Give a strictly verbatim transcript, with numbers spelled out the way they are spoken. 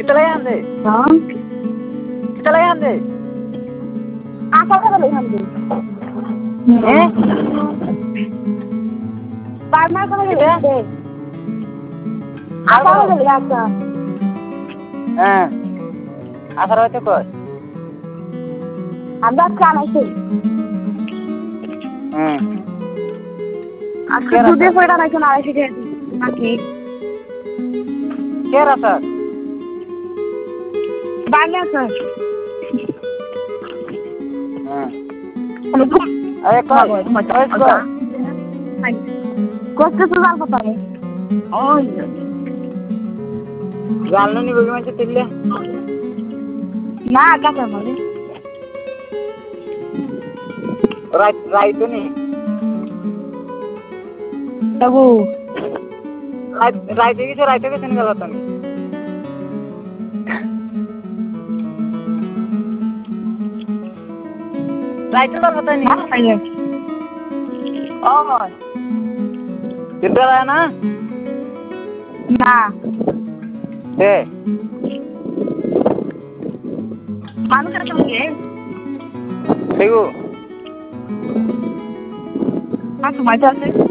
किती लय आणले हा किती लय आणले आता का लय आणले हे पाडणार का लय आणले आता का लय आता हा असं राहते कोण अंदाज काढायचे हम्म आता दुधे पडा नाही नाळाची घे बाकी केरा सर बांगल्या सर अरे कोण कोण कसं झालं होतं रे घालणं नाही बघी म्हणजे तिथल्या ना का कर मध्ये राय रायतो नाही तगो रायते की रायते कसं निघाला होता मी रायते झाला होता नाही ओ तिथं आहे ना ना ते माणूस कसं म्हणजे ठेवू हा तुम्हाला